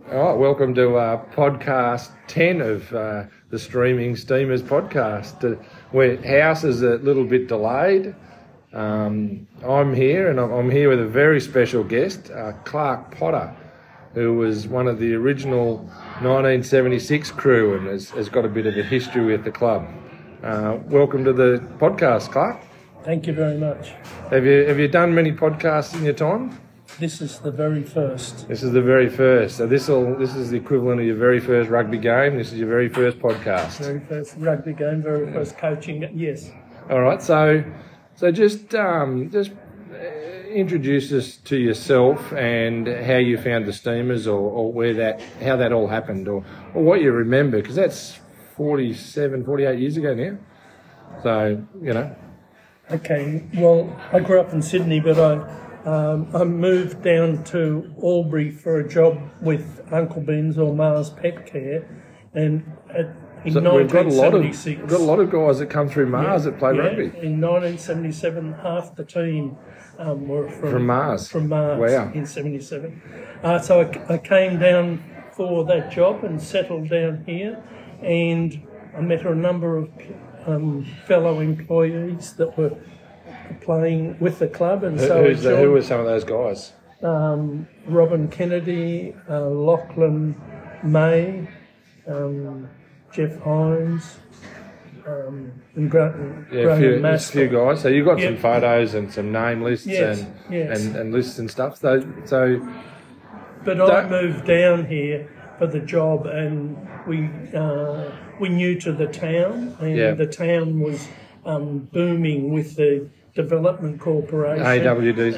All right, welcome to podcast 10 of the Streaming Steamers podcast. Where House is a little bit delayed. I'm here, and I'm here with a very special guest, Clark Potter, who was one of the original 1976 crew and has got a bit of a history with the club. Welcome to the podcast, Clark. Thank you very much. Have you done many podcasts in your time? This is the very first. This is the very first. So this is the equivalent of your very first rugby game. This is your very first podcast. Very first rugby game, very first coaching. Yes. All right. So just introduce us to yourself and how you found the Steamers, or how that all happened, or what you remember, because that's 48 years ago now. So Okay. Well, I grew up in Sydney, but I moved down to Albury for a job with Uncle Ben's or Mars Pet Care, and in 1976... We've got a lot of guys that come through Mars that play rugby. In 1977, half the team were from Mars. From Mars. Wow. In 77. So I came down for that job and settled down here, and I met a number of fellow employees that were playing with the club, and who were some of those guys? Robin Kennedy, Lachlan May, Jeff Hines, and Graham a few guys. So you got some photos and some name lists and lists and stuff. So but I moved down here for the job, and we knew to the town, and the town was booming with the Development Corporation. AWDs,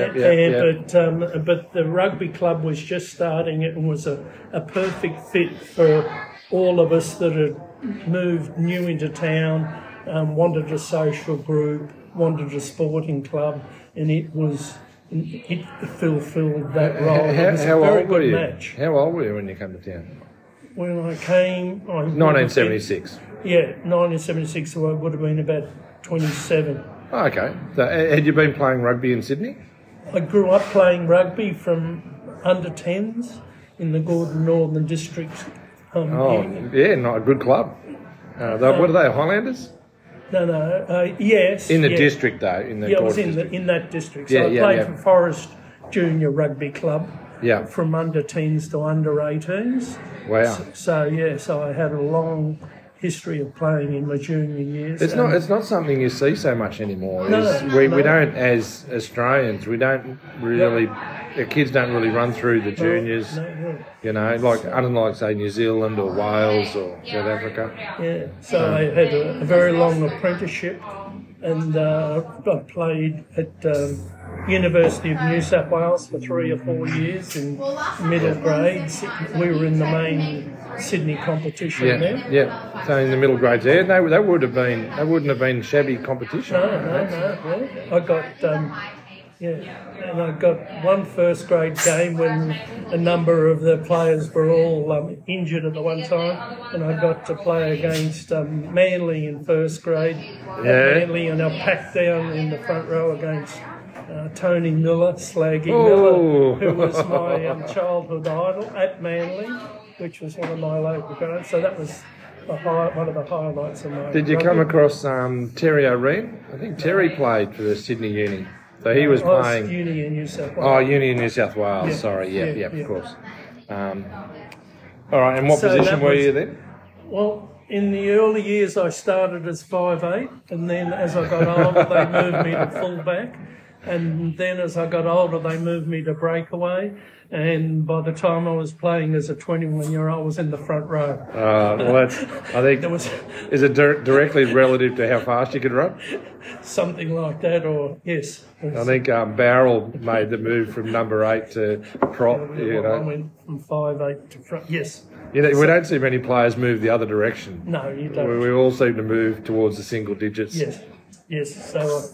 But the rugby club was just starting. It was a perfect fit for all of us that had moved new into town, wanted a social group, wanted a sporting club, and it fulfilled that role. It was a very good match. How old were you when you came to town? When I came... 1976. 1976, so I would have been about 27. Oh, okay. So had you been playing rugby in Sydney? I grew up playing rugby from under 10s in the Gordon Northern District. Not a good club. What are they, Highlanders? No, yes. In the district, though, in the Gordon district. In that district. So I played for Forest Junior Rugby Club from under 10s to under 18s. Wow. So I had a long history of playing in my junior years. It's not something you see so much anymore. We don't, as Australians, we don't really, the kids don't really run through the juniors, unlike say New Zealand or Wales or South Africa. Yeah, so I had a very long apprenticeship, and I played at University of New South Wales for 3 or 4 years in middle grades. We were in the main Sydney competition there. Yeah. So in the middle grades there, that wouldn't have been shabby competition. No. I got and I got one first grade game when a number of the players were all injured at the one time, and I got to play against Manly in first grade at Manly, and I packed down in the front row against Tony Miller, Miller, who was my childhood idol at Manly, which was one of my local grounds. So that was one of the highlights of my... Did you come across Terry O'Reen? I think Terry played for the Sydney Uni. So he was playing... Uni in New South Wales. Oh, Uni in New South Wales, sorry. Of course. All right, and what position were you then? Well, in the early years I started as 5'8", and then as I got older they moved me to full-back. And then as I got older, they moved me to breakaway. And by the time I was playing as a 21-year-old, I was in the front row. Is it directly relative to how fast you could run? Something like that, or yes. I think Barrel made the move from number 8 to prop. I went from 5'8" to front, yes. We don't see many players move the other direction. No, you don't. We all seem to move towards the single digits. Yes. So,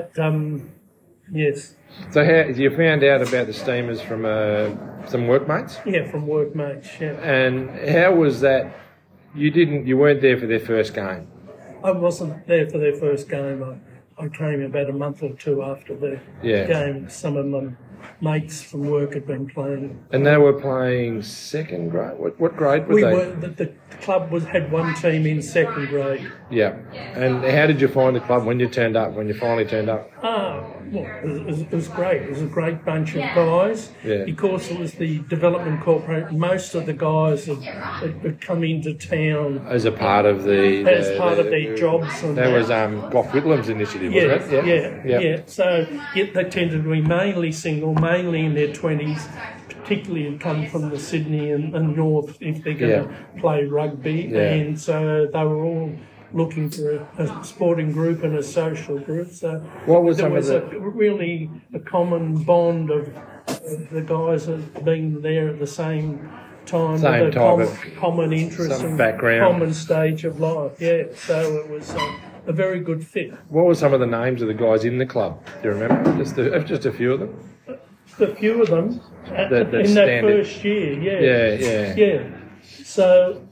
yes. So how you found out about the Steamers from some workmates? Yeah, from workmates, yeah. And how was that? You weren't there for their first game? I wasn't there for their first game. I came about a month or two after the game. Some of them mates from work had been playing. And they were playing second grade? What grade were they? The club had one team in second grade. Yeah. And how did you find the club when you finally turned up? Well, it was great. It was a great bunch of guys. Yeah. Because it was the Development Corporation. Most of the guys had come into town As a part of their jobs. And that was Gough Whitlam's initiative, wasn't it? Yeah. So they tended to be mainly single, mainly in their 20s, particularly had come from the Sydney and North if they're going to play rugby. Yeah. And so they were all looking for a sporting group and a social group. So what was there was really a common bond of the guys that had been there at the same time with a common interest and background, common stage of life. Yeah, so it was a very good fit. What were some of the names of the guys in the club? Do you remember? Just a few of them? A few of them in that first year, yeah. So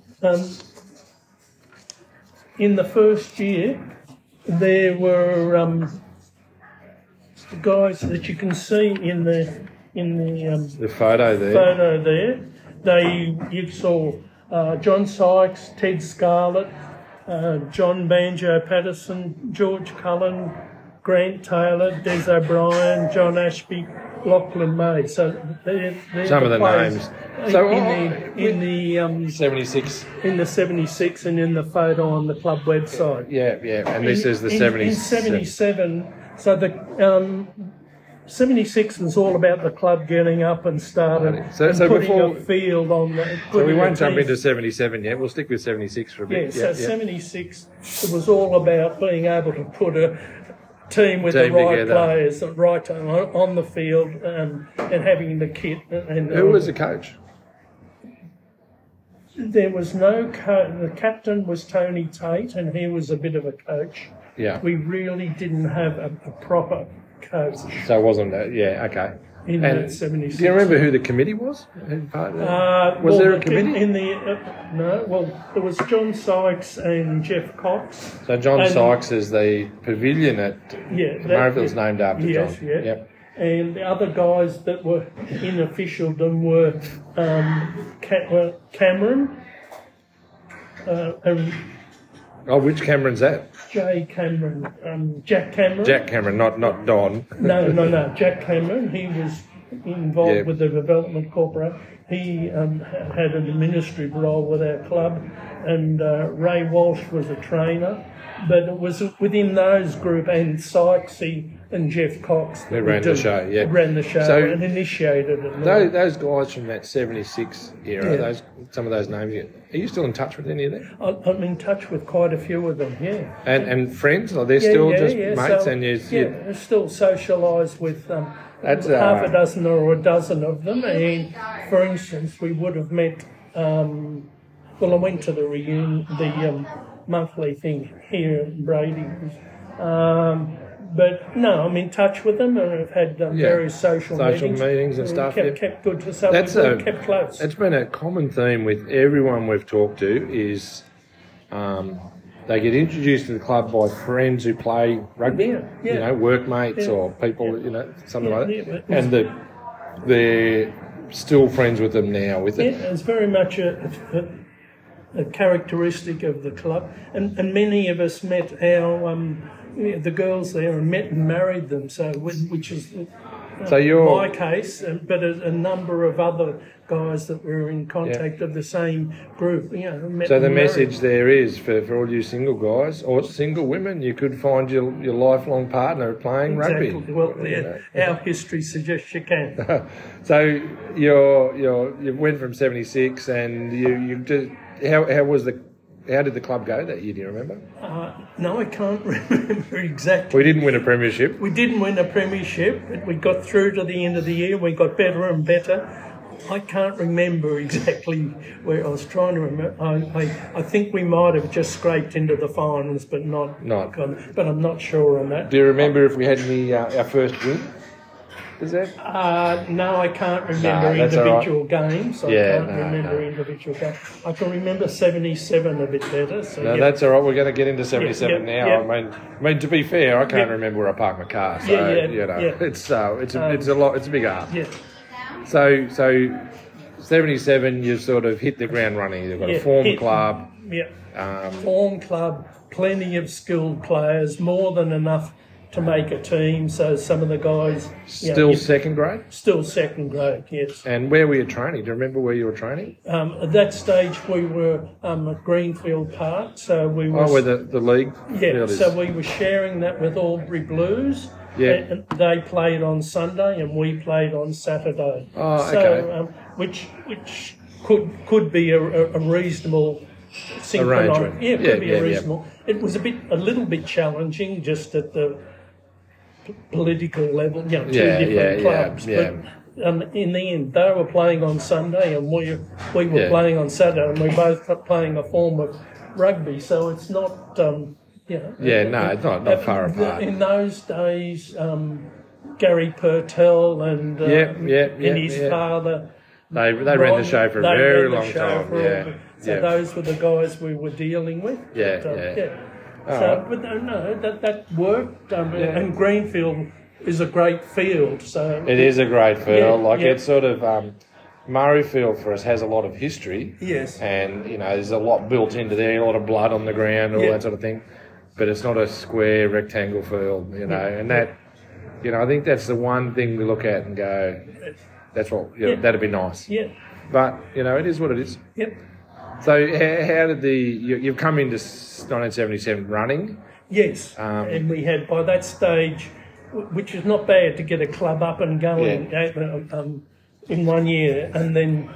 in the first year, there were guys that you can see in the photo there. You saw John Sykes, Ted Scarlett, John Banjo Patterson, George Cullen, Grant Taylor, Des O'Brien, John Ashby, Lachlan May. So they're some of the names. So in the 76. In the 76 and in the photo on the club website. Yeah. And this is the 77. In 77, so the 76 was all about the club getting up and started so putting a field on the... So we won't jump into 77 yet. We'll stick with 76 for a bit. So 76, it was all about being able to put a team with the right together. Players, the right on the field, and having the kit. And who was the coach? There was no coach. The captain was Tony Tate, and he was a bit of a coach. Yeah. We really didn't have a proper coach. So it wasn't that? Yeah. Okay. In that 76. Do you remember who the committee was? Was there a committee? There was John Sykes and Jeff Cox. So John Sykes is the pavilion at Murrayville's named after John. Yeah. Yep. And the other guys that were in officialdom were Cameron. Which Cameron's that? Jack Cameron. Jack Cameron, not Don. No. Jack Cameron. He was involved with the Development Corporation. He had an administrative role with our club, and Ray Walsh was a trainer. But it was within those group, and Sykesy and Jeff Cox that ran the show. Yeah, ran the show and initiated it. Those guys from that 76 era, some of those names. Are you still in touch with any of them? I'm in touch with quite a few of them. Yeah. And friends? Are they still just mates? So, and still socialise with half a dozen or a dozen of them. And for instance, we would have met. I went to the reunion, the monthly thing here in Brady. But no, I'm in touch with them, and I've had various social meetings and stuff. Kept good to stuff. Kept close. It's been a common theme with everyone we've talked to is they get introduced to the club by friends who play rugby, workmates or people, something like that, and they're still friends with them now. It's very much a characteristic of the club, and many of us met our the girls there and met and married them. So which is my case, but a number of other guys that were in contact of the same group. Met so the message there is for all you single guys or single women, you could find your lifelong partner playing rugby. Well, our history suggests you can. So you went from 76, and you just. How did the club go that year? Do you remember? No, I can't remember exactly. We didn't win a premiership. We didn't win a premiership, but we got through to the end of the year. We got better and better. I can't remember exactly where I was trying to remember. I think we might have just scraped into the finals, but not. But I'm not sure on that. Do you remember if we had our first win? Is that? No, I can't remember that's all right. individual games. I Yeah, can't remember individual games. I can remember 77 a bit better. So No, that's all right. We're going to get into 77 now. yeah. I mean, to be fair, I can't remember where I parked my car. So it's a lot. It's a big ask. Yeah. So 77, you sort of hit the ground running. You've got a form club. Yeah. Form club, plenty of skilled players, more than enough to make a team. So some of the guys Still second grade. Still second grade, yes. And where were you training? Do you remember where you were training? At that stage, we were at Greenfield Park, so we were. Oh, where the league. Yeah, so we were sharing that with Albury Blues. Yeah. And they played on Sunday, and we played on Saturday. Oh, okay. So, which could be a reasonable arrangement. Yeah, it could be a reasonable. It was a little bit challenging, just at the political level, two different clubs. But in the end, they were playing on Sunday and we were playing on Saturday, and we both playing a form of rugby. So it's not, it's not far apart. In those days, Gary Purtell and his father, they ran the show for a very long time. So those were the guys we were dealing with. That worked. And Greenfield is a great field. So it is a great field. It's sort of Murrayfield for us has a lot of history. Yes. And there's a lot built into there, a lot of blood on the ground, all that sort of thing. But it's not a square rectangle field, and that, I think that's the one thing we look at and go, that's what that'd be nice. Yeah. But it is what it is. Yep. So how did you've come into 1977 running? Yes, and we had by that stage, which is not bad to get a club up and going in 1 year, and then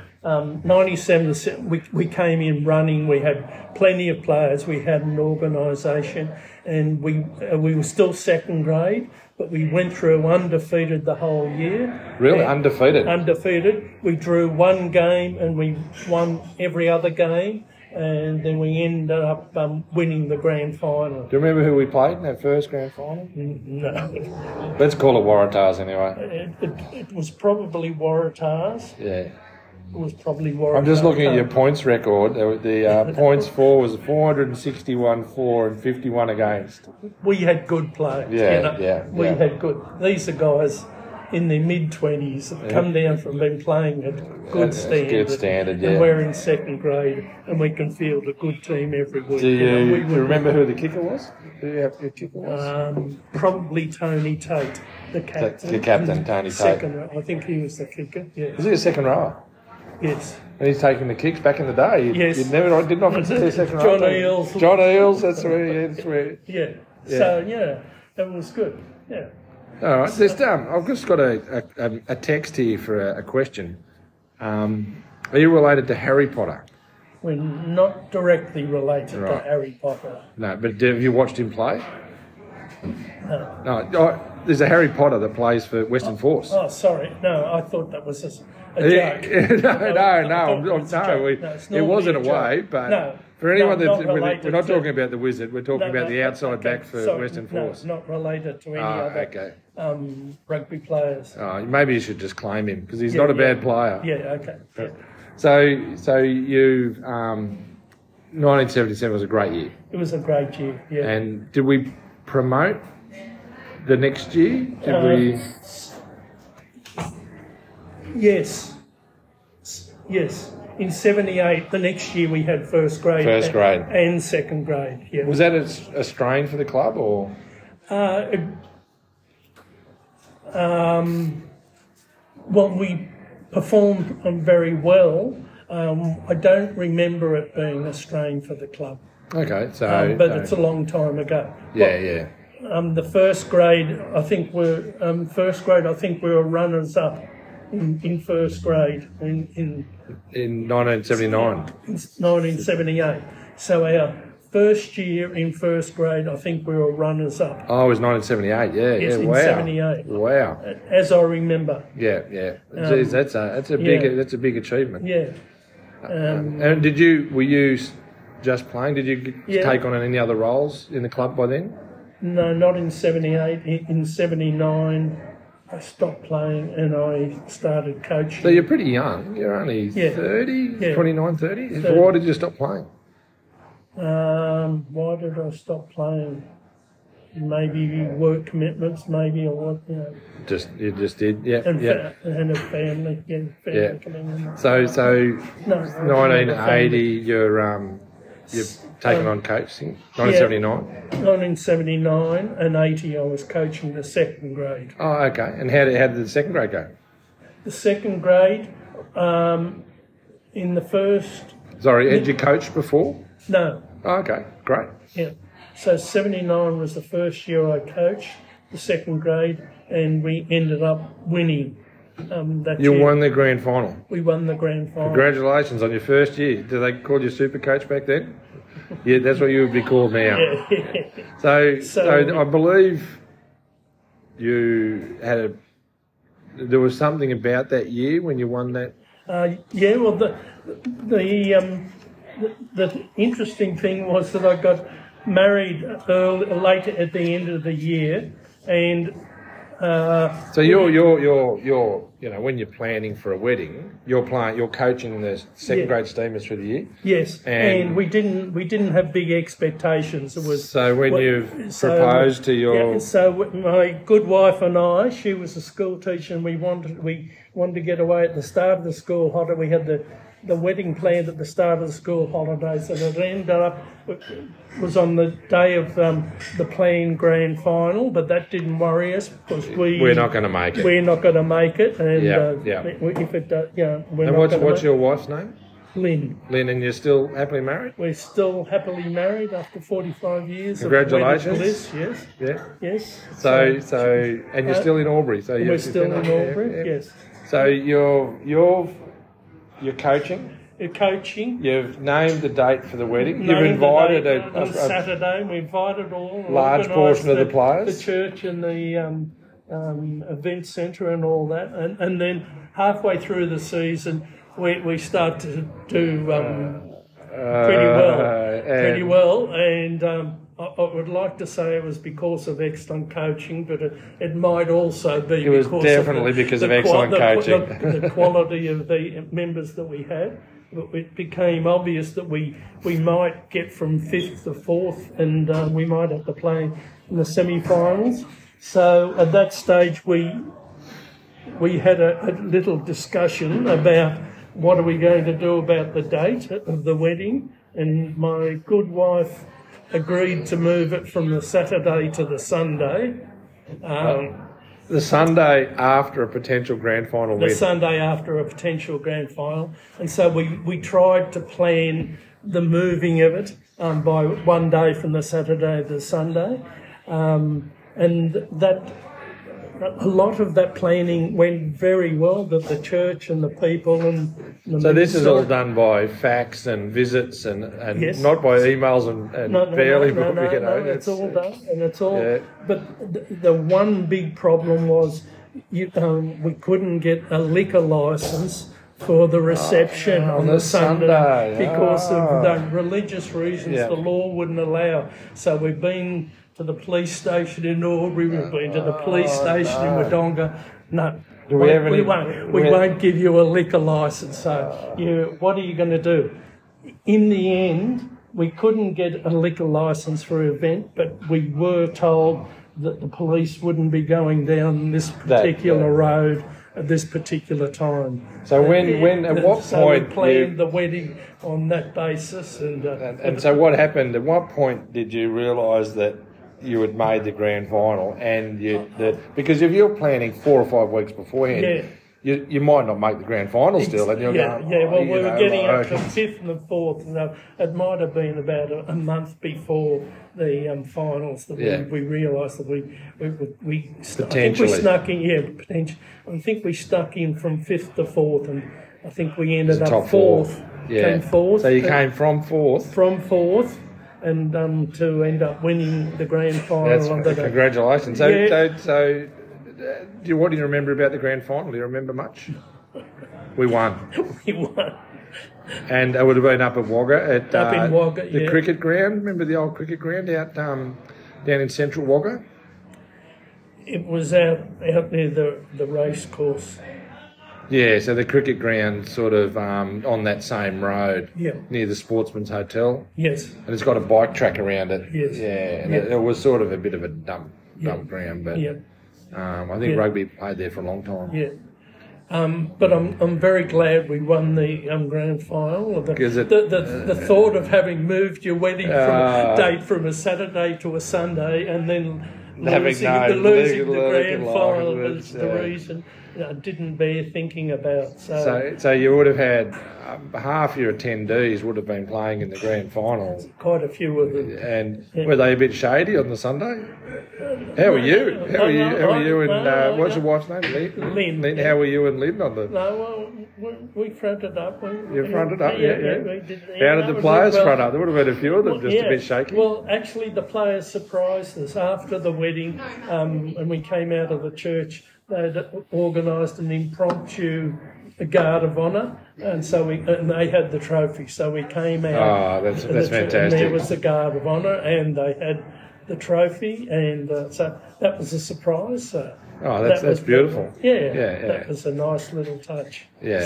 97 we came in running. We had plenty of players. We had an organisation, and we were still second grade. But we went through undefeated the whole year. Really? Undefeated? Undefeated. We drew one game and we won every other game. And then we ended up winning the grand final. Do you remember who we played in that first grand final? No. Let's call it Waratahs anyway. It was probably Waratahs. Yeah. It was probably Waratahs. I'm just looking at your points record. The points for was 461 for and 51 against. We had good players. We had good. These are guys in their mid-20s have come down from being playing at good standard. Good standard, And we're in second grade, and we can field a good team every week. Do you remember who the kicker was? Who your kicker was? Probably Tony Tate, the captain. The captain, Tony Tate. I think he was the kicker, yeah. Was he a second rower? Yes. And he's taking the kicks back in the day. Yes. You didn't often see a second rower. John Eales, that's where. Yeah. So, it was good, yeah. All right, I've just got a text here for a question. Are you related to Harry Potter? We're not directly related to Harry Potter. No, but have you watched him play? No. No. There's a Harry Potter that plays for Western Force. Oh, sorry. No, I thought that was a joke. It wasn't a way, but for anyone we're not talking about the Wizard, we're talking about the outside back for Western Force. Not related to any other rugby players. Maybe you should just claim him because he's not a bad player. Yeah, okay. Yeah. So you 1977 was a great year. It was a great year, yeah. And did we promote the next year? Did we? Yes. In 78, the next year we had first grade. And second grade, yeah. Was that a strain for the club or? Well, we performed very well. I don't remember it being a strain for the club. Okay, but it's a long time ago. Yeah. The first grade, I think we were runners up in first grade in 1979. 1978. So our first year in first grade, I think we were runners up. Oh, it was 1978. Yes, in 78. Wow. As I remember. Yeah. Jeez, that's a big achievement. Yeah. And were you just playing? Did you take on any other roles in the club by then? No, not in 78. In 79, I stopped playing and I started coaching. So you're pretty young. You're only 30, 29, 30. So why did you stop playing? Why did I stop playing? Maybe work commitments, maybe, or what, you know. You just did, yeah. And a family, coming in. So 1980, you're taking on coaching. 1979. 1979 and 80, I was coaching the second grade. Oh, okay. And how did the second grade go? The second grade, in the first. Sorry, had you coached before? No. Oh, okay, great. Yeah. So 79 was the first year I coached the second grade, and we ended up winning that year. You won the grand final? We won the grand final. Congratulations on your first year. Did they call you super coach back then? Yeah, that's what you would be called now. Yeah. So I believe you had there was something about that year when you won that? Yeah, well, the interesting thing was that I got married later at the end of the year, and so you're when you're planning for a wedding, you're coaching the second grade steamers through the year. Yes, and we didn't have big expectations. It was so when you proposed to your so my good wife and I, she was a school teacher, and we wanted to get away at the start of the school holiday. We had the wedding planned at the start of the school holidays, and it ended up was on the day of the planned grand final, but that didn't worry us because we're not going to make it. We're not going to make it, and if it we're and not what's your wife's name? Lynn. Lynn, and you're still happily married? We're still happily married after 45 years. Congratulations! Of bliss, yes. Yeah. Yes. So and you're still in Albury. So we're still in Albury. Yeah. Yes. So you're coaching. You're coaching. You've named the date for the wedding. You've invited on Saturday. We invited all large portion of the players, the church and the event centre and all that. And then halfway through the season, we start to do pretty well. And I would like to say it was because of excellent coaching, but it might also be because of excellent coaching. The quality of the members that we had. It became obvious that we might get from 5th to 4th, and we might have to play in the semi-finals. So at that stage, we had a little discussion about what are we going to do about the date of the wedding, and my good wife agreed to move it from the Saturday to the Sunday. The Sunday after a potential grand final win. The Sunday after a potential grand final. And so we tried to plan the moving of it by one day from the Saturday to the Sunday. And that a lot of that planning went very well, that the church and the people and the so this is all done by fax and visits and yes. Not by emails and barely. No, it's all done, and it's all. Yeah. But the one big problem was we couldn't get a liquor license for the reception on the Sunday because of the religious reasons. The law wouldn't allow. So we've been to the police station in Albury, we've been to the police station in Wodonga. No, we won't give you a liquor licence. So what are you going to do? In the end, we couldn't get a liquor licence for an event, but we were told that the police wouldn't be going down this particular road at this particular time. So at what point we planned the wedding on that basis, and so what happened? At what point did you realise that you had made the grand final, and because if you're planning 4 or 5 weeks beforehand, you might not make the grand final still, and you're going. Yeah, well, we were getting up to 5th and the 4th, and it might have been about a month before the finals that we realised that we potentially. I think we snuck in. Potentially. I think we stuck in from 5th to 4th, and I think we ended up 4th. Came 4th. So you came from 4th. From 4th. And to end up winning the grand final. Congratulations. So what do you remember about the grand final? Do you remember much? We won. We won. And it would have been up at Wagga. In Wagga, the cricket ground. Remember the old cricket ground out down in central Wagga? It was out near the race course. Yeah, so the cricket ground sort of on that same road near the Sportsman's Hotel. Yes. And it's got a bike track around it. Yes. Yeah, and it was sort of a bit of a dump ground, but I think rugby played there for a long time. Yeah. But I'm very glad we won the grand final. The thought of having moved your wedding date from a Saturday to a Sunday and then losing the grand final was the reason I didn't bear thinking about. So you would have had half your attendees would have been playing in the grand final. Quite a few of them. And were they a bit shady on the Sunday? How were you? How were you and what's your wife's name? Lynn. How were you and Lynn on the? No, well, we fronted up. You fronted up, yeah. How did the players front up? There would have been a few of them just a bit shaky. Well, actually, the players surprised us after the wedding, and we came out of the church. They'd organised an impromptu guard of honour, and so they had the trophy. So we came out. Oh, that's fantastic. And there was the guard of honour, and they had the trophy, and so that was a surprise. That's beautiful. That was a nice little touch. Yeah.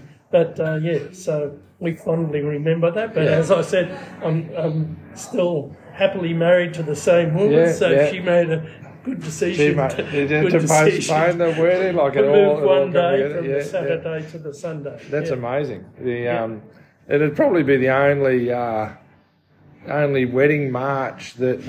So we fondly remember that. But as I said, I'm still happily married to the same woman, she made a good decision. To postpone the wedding, like to move one day from the Saturday to the Sunday. That's amazing. It'd probably be the only wedding march that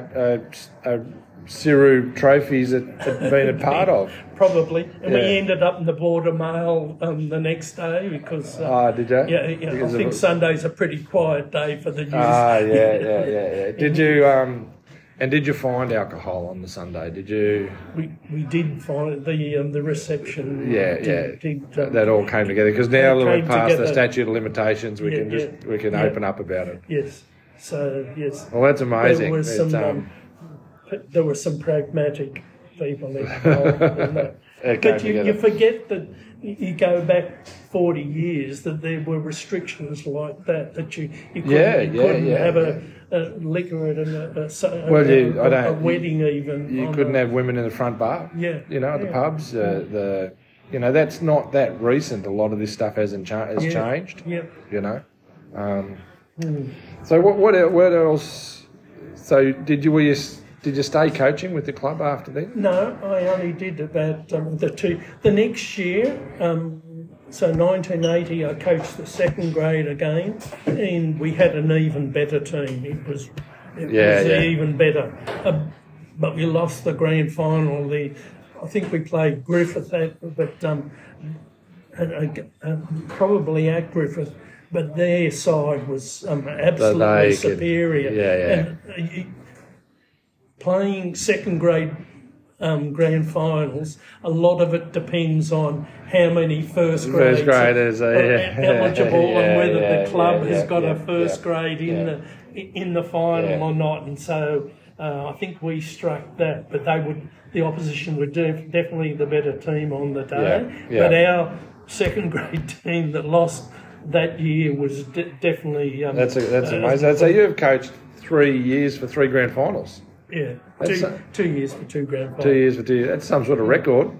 Ciru Trophies had been a part of. Probably. And we ended up in the Border Mail the next day because... did you? Yeah. I think Sunday's a pretty quiet day for the news. Yeah. Did you... And did you find alcohol on the Sunday? Did you? We did find the reception. That all came together because now that we're past the statute of limitations, we can open up about it. Yes. So yes. Well, that's amazing. There were some pragmatic people involved in that. But you forget that you go back 40 years that there were restrictions like that you couldn't have a liquor at a wedding even. You couldn't have women in the front bar. Yeah. At the pubs. That's not that recent. A lot of this stuff has changed. Yeah. So what else? So did you stay coaching with the club after then? No, I only did about the next year. So 1980, I coached the second grade again, and we had an even better team. It was even better, but we lost the grand final. I think we played Griffith, but probably at Griffith. But their side was absolutely superior. And playing second grade grand finals, a lot of it depends on how many first graders are eligible and whether the club has got a first grade in the final or not. And so I think we struck that, but the opposition were definitely the better team on the day. But our second grade team that lost that year was definitely... That's amazing. So you've coached 3 years for 3 grand finals. Yeah, 2 years for 2 grand finals. 2 years for 2 years. That's some sort of record.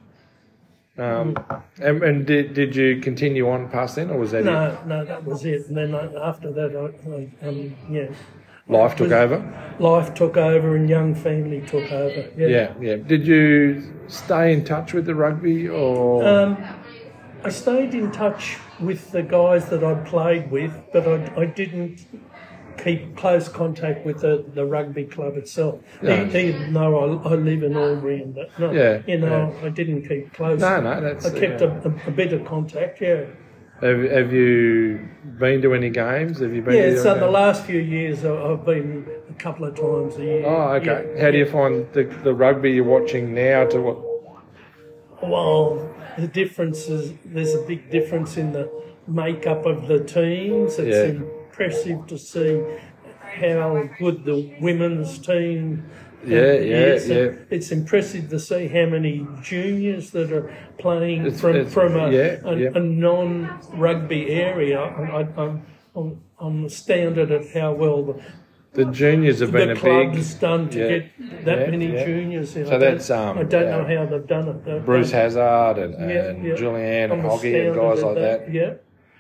And did you continue on past then, or was that it? No, that was it. And then after that, Life took over? Life took over and young family took over. Yeah. Did you stay in touch with the rugby, or...? I stayed in touch with the guys that I'd played with, but I didn't keep close contact with the rugby club itself. Even though I live in Albury and that. I didn't keep close. No, that's... I kept a bit of contact, Have you been to any games? Have you been? So the last few years I've been a couple of times a year. Oh, okay. How do you find the rugby you're watching now to what? Well, the difference is there's a big difference in the makeup of the teams. It's impressive to see how good the women's team is. It's impressive to see how many juniors that are playing from a non-rugby area. I'm astounded at how well the juniors have been the a club's big. done to Yeah, get that many juniors in. So I don't know how they've done it. Though. Bruce Hazard and Julian and Hoggy and guys like that. Yeah.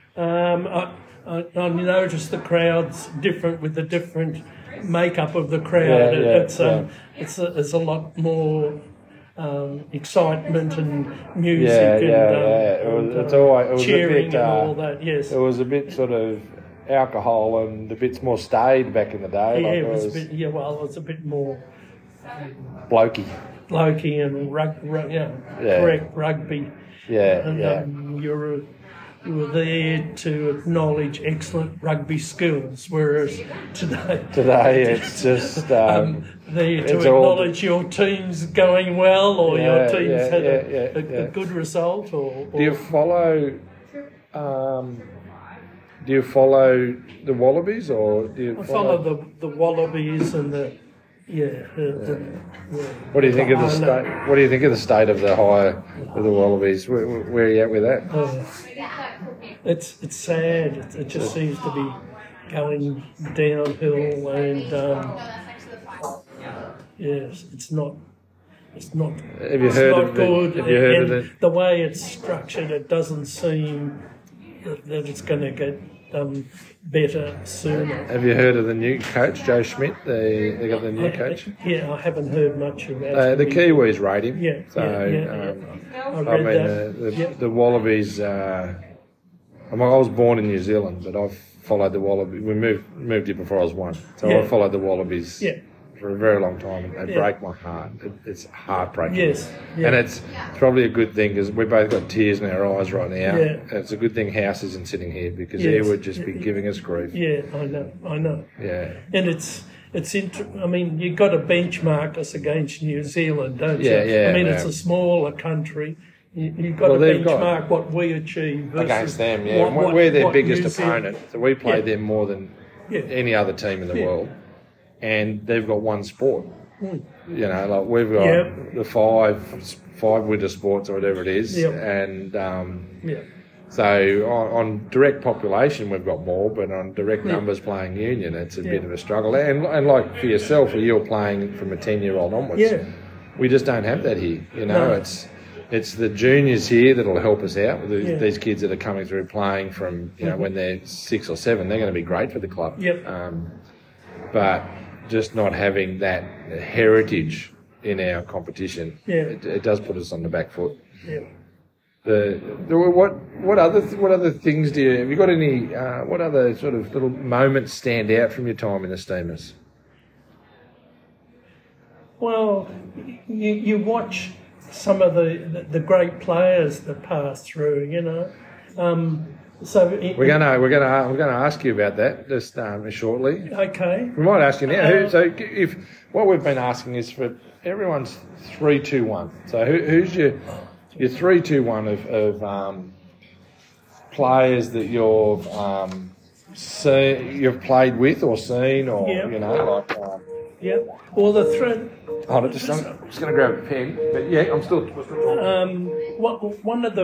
I noticed the crowd's different with the different makeup of the crowd. It's a lot more excitement and music and it was cheering a bit, and all that. Yes, it was a bit sort of alcohol and a bit more staid back in the day. Yeah, it was a bit. Yeah, well, it was a bit more blokey and correct rugby. Yeah, and, you were there to acknowledge excellent rugby skills, whereas today it's just there to acknowledge your team's going well or your team's had a good result. Or do you follow? Do you follow the Wallabies or do you follow the Wallabies and the? What do you think of the state? What do you think of the state of the hire of the Wallabies? Where are you at with that? It's sad. It just seems to be going downhill, and yes, it's not. Have you heard of good. Have you heard of it? The way it's structured, it doesn't seem that it's going to get better sooner. Have you heard of the new coach, Joe Schmidt? They got the new coach. Yeah, I haven't heard much about the Kiwis rate him. Yeah, so I read the Wallabies. I was born in New Zealand, but I've followed the Wallabies. We moved here before I was one, so I followed the Wallabies. For a very long time, and break my heart. It's heartbreaking. Yes, and it's probably a good thing because we both got tears in our eyes right now. And it's a good thing House isn't sitting here because he would just be giving us grief. Yeah, I know. Yeah, and I mean, you've got to benchmark us against New Zealand, don't you? Yeah. I mean, it's a smaller country. You've got to benchmark what we achieve against them. Yeah, we're their biggest opponent, so we play them more than any other team in the world. And they've got one sport. You know, like we've got the five winter sports or whatever it is, and so on direct population we've got more, but on direct numbers playing union, it's a bit of a struggle. And like for yourself, where you're playing from a 10-year-old onwards, we just don't have that here. You know, it's the juniors here that'll help us out. These kids that are coming through playing from when they're 6 or 7, they're going to be great for the club. But just not having that heritage in our competition, it does put us on the back foot. What other things have you got any? What other sort of little moments stand out from your time in the Steamers? Well, you watch some of the great players that pass through, you know. So we're gonna ask you about that just shortly. Okay. We might ask you now. If what we've been asking is for everyone's 3-2-1. So who's your 3-2-1 of players that you've played with or seen or you know like. Well, the thread. Hold it. I'm just going to grab a pen. But I'm still talking. One of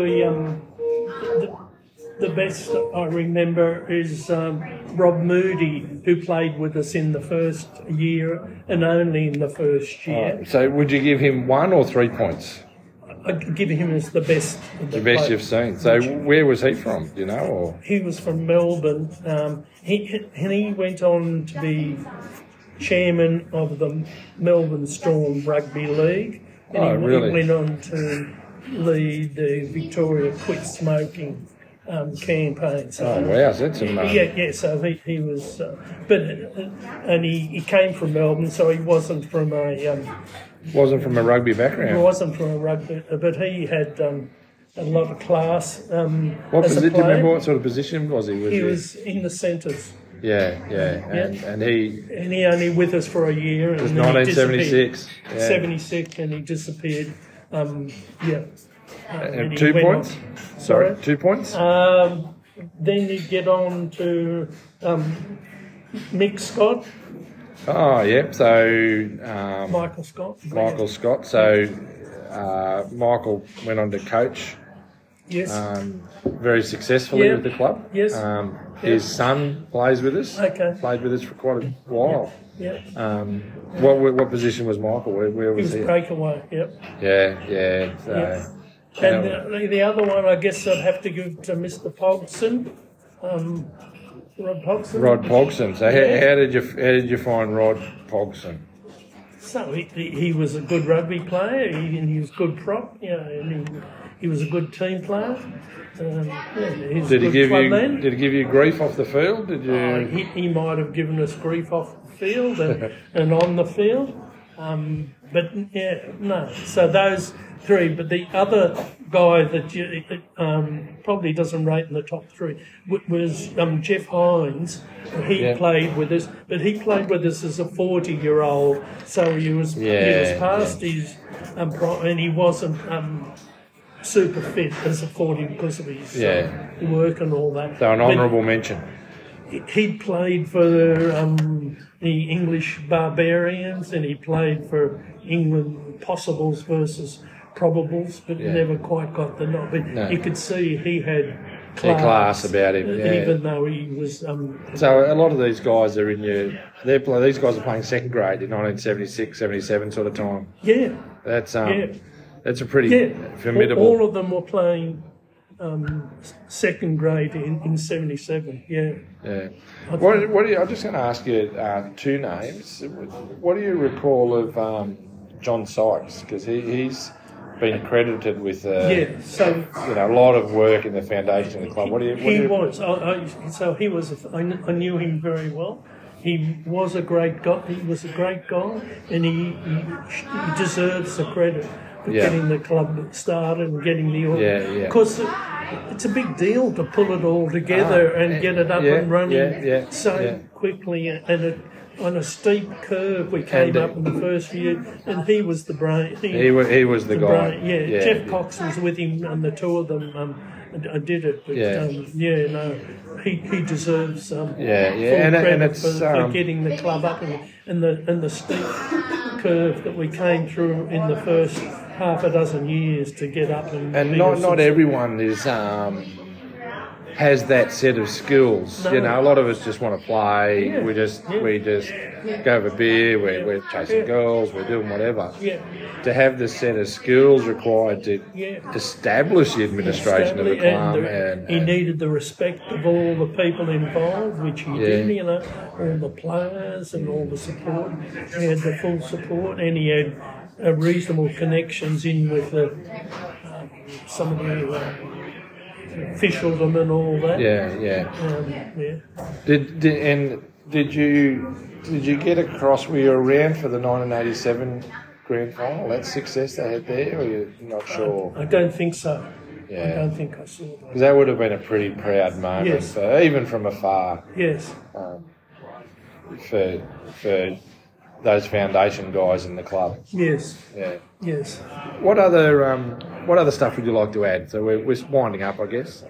the best I remember is Rob Moody, who played with us in the first year and only in the first year. So would you give him 1 or 3 points? I'd give him as the best. The best you've seen. So where was he from? Do you know? Or? He was from Melbourne. He went on to be chairman of the Melbourne Storm Rugby League. And he went on to lead the Victoria Quit Smoking campaign. So, wow, that's amazing. So he was, and he came from Melbourne, so he wasn't from a rugby background. He wasn't from a rugby, but he had a lot of class. What position? Do you remember what sort of position was he? He was in the centres. And he only with us for a year. It was 1976. 76, and he disappeared. And 2 points? Sorry, 2 points? Then you get on to Mick Scott. Oh, yeah. So Michael Scott. Michael Scott. So Michael went on to coach Yes. Very successfully Yeah. with the club. Yes. His son plays with us. Okay. Played with us for quite a while. Yeah. What position was Michael? Where He was was he? breakaway. Yep. Yeah. So, Yeah. And the other one, I guess I'd have to give to Mr. Pogson. Rod Pogson. Rod Pogson. So Yeah. how did you find Rod Pogson? So he was a good rugby player, and he was good prop, and he was a good team player. He was a good club man. Did he give you grief off the field? Did you? He might have given us grief off the field and on the field. But yeah, no. So those three. But the other guy that you, probably doesn't rate in the top three was Jeff Hines. He played with us, but he played with us as a 40-year-old. So he was past his prime, and he wasn't super fit as a 40 because of his work and all that. So an honourable mention. He played for the English Barbarians, and he played for England Possibles versus Probables, but never quite got the nod. But you could see he had class about him, even though he was. So a lot of these guys are in these guys are playing second grade in 1976, 77 sort of time. Yeah, that's a pretty formidable. All of them were playing second grade in 77. Yeah. What do you? I'm just going to ask you two names. What do you recall of John Sykes? Because he's been credited with a lot of work in the foundation of the club. I knew him very well. He was a great guy. And he deserves the credit for getting the club started and getting the because it's a big deal to pull it all together and get it up and running so quickly, and it on a steep curve we came up in the first year, and he was the brain. He was the guy. Jeff Cox was with him, and the two of them I did it. But he deserves full credit for getting the club up and the steep curve that we came through in the first half a dozen years to get up and not everyone is has that set of skills. No. A lot of us just want to play. Yeah. We just go for beer. We're chasing girls. We're doing whatever. Yeah. To have the set of skills required to establish the administration of the club, and he needed the respect of all the people involved, which he did. All the players and all the support. He had the full support, and he had reasonable connections in with some of the officialdom and all that. Did you get across? Were you around for the 1987 grand final? That success they had there, or you're not sure? I don't think so. I don't think I saw that. Because that would have been a pretty proud moment, even from afar. Yes. For those foundation guys in the club. Yes. Yeah. Yes. What other stuff would you like to add? So we're winding up, I guess.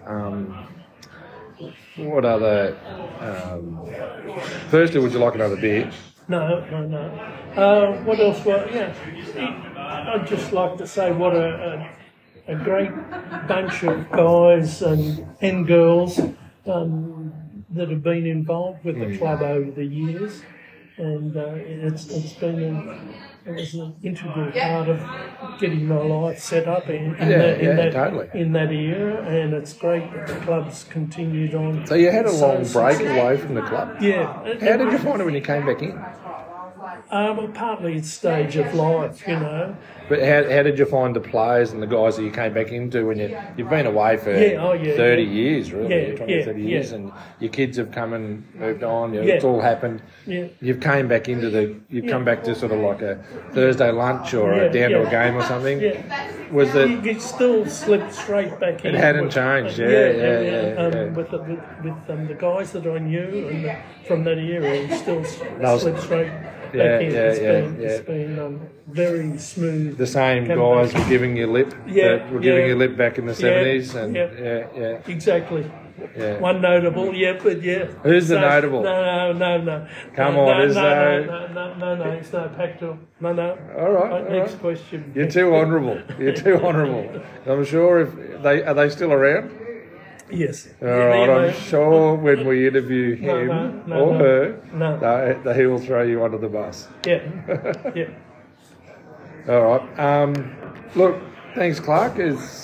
What other? Firstly, would you like another beer? No. What else? Well, I'd just like to say what a great bunch of guys and girls that have been involved with the club over the years. And it's been an integral part of getting my life set up in that era, and it's great that the club's continued on. So you had a long break away from the club? Yeah. How did you find it when you came back in? Partly it's stage of life, But how did you find the players and the guys that you came back into when you've been away for 30 years, really? 30 years, and your kids have come and moved on. It's all happened. Yeah. You've come back to sort of like a Thursday lunch or down to a game or something. Yeah. Was it? You still slipped straight back in. It hadn't changed. With the guys that I knew and from that era, you still slipped straight. It's been very smooth. The same guys were giving you lip. Were giving you lip back in the 70s, and exactly. Yeah. One notable, yeah, but yeah. Who's the notable? No. Come no, on, no, is no, it's no Pacto. No. All right. Next question. You're too honourable. I'm sure if they still around. Yes. All right. I'm sure when we interview him or her, that he will throw you under the bus. Yeah. All right. Look, thanks, Clark.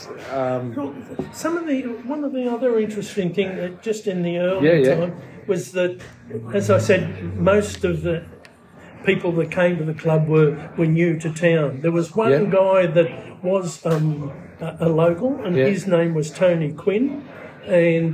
One of the other interesting things, just in the early time, was that, as I said, most of the people that came to the club were new to town. There was one guy that was a local, and his name was Tony Quinn, and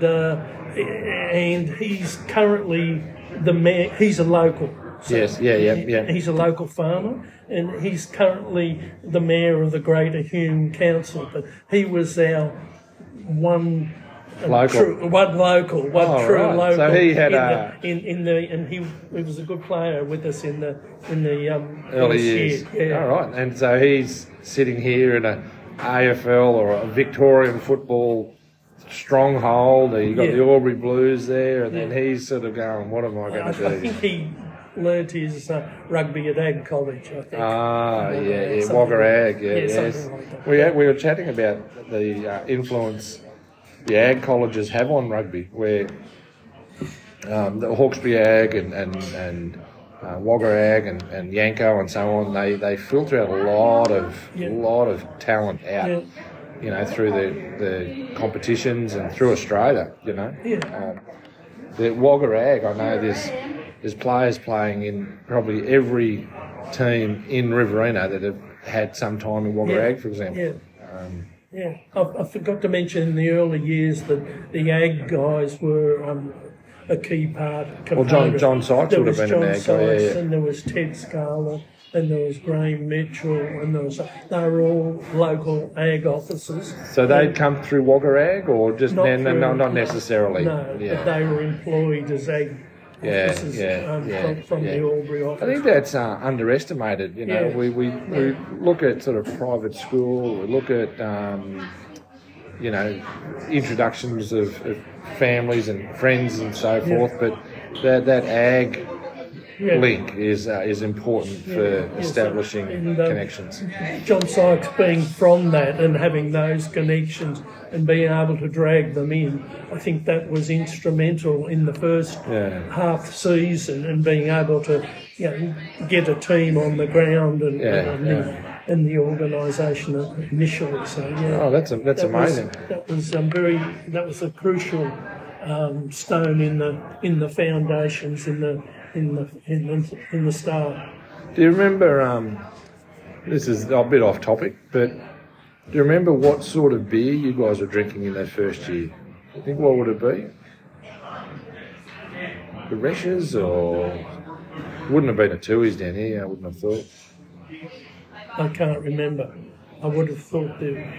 he's currently the mayor. He's a local. So yes, yeah. He's a local farmer, and he's currently the mayor of the Greater Hume Council. But he was our one local. local. So he had he was a good player with us in the early years. Yeah. All right, and so he's sitting here in a AFL or a Victorian football stronghold. You got the Albury Blues there, and then he's sort of going, "What am I going to do?" I think he learnt his rugby at Ag College, I think. Wagga Ag, yes. Like that. We were chatting about the influence the Ag colleges have on rugby, where the Hawkesbury Ag and Wagga Ag and Yanko and so on, they filter out a lot of talent out, through the competitions and through Australia, The Wagga Ag, I know there's players playing in probably every team in Riverina that have had some time in Wagga Ag, for example. I forgot to mention in the early years that the Ag guys were a key part. Well, John Sykes would have been an Ag guy, and there was Ted Scarlett, and there was Graham Mitchell, and they were all local Ag officers. So they'd come through Wagga Ag, or just not necessarily? No, but they were employed as Ag officers from the Albury office. I think that's underestimated. We look at sort of private school, we look at introductions of families and friends and so forth, but that Ag link is important for establishing connections. John Sykes being from that and having those connections and being able to drag them in, I think that was instrumental in the first half season, and being able to get a team on the ground and the organisation initially. So that's amazing. That was a crucial stone in the foundations in the start. Do you remember? This is a bit off topic, but do you remember what sort of beer you guys were drinking in that first year? I think what would it be? The Reshes, or wouldn't have been a Tooheys down here. I wouldn't have thought. I can't remember. I would have thought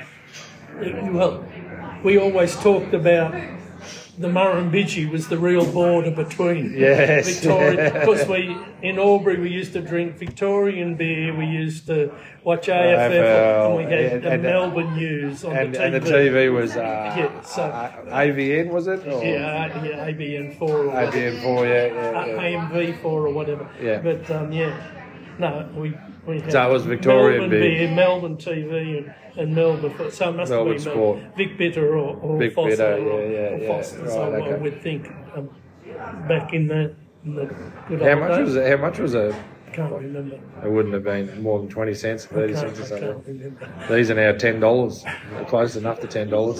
we always talked about the Murrumbidgee was the real border between Victoria. Because in Albury we used to drink Victorian beer, we used to watch AFL, and we had the Melbourne News on the TV. And the TV was AVN, was it? Or? ABN4 or ABN4, AMV4 or whatever. Yeah. But no, we had so it was Victorian Melbourne beer, Melbourne TV and Melbourne. So it must have been Sport. Vic Bitter or Vic Foster Bitter, or Foster. I would think back in the good How old days. How much was it? Can't remember. It wouldn't have been more than 20 cents, 30 cents or I something. can't remember. These are now $10. Close enough to $10.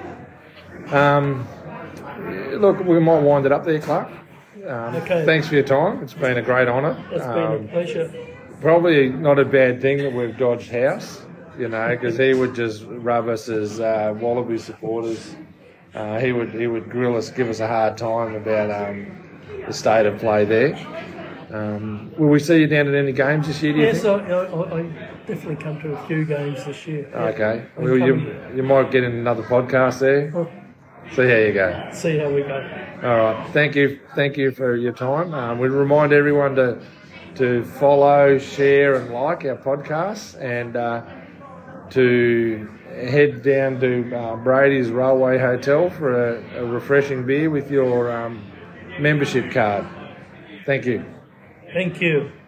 Look, we might wind it up there, Clark. Okay. Thanks for your time. It's been a great honour. It's been a pleasure. Probably not a bad thing that we've dodged House, because he would just rub us as Wallaby supporters. He would grill us, give us a hard time about the state of play there. Will we see you down at any games this year, do you think? I definitely come to a few games this year. Okay. Well, you might get in another podcast there. See how you go. See how we go. All right. Thank you for your time. We remind everyone to follow, share and like our podcasts, and to head down to Brady's Railway Hotel for a refreshing beer with your membership card. Thank you. Thank you.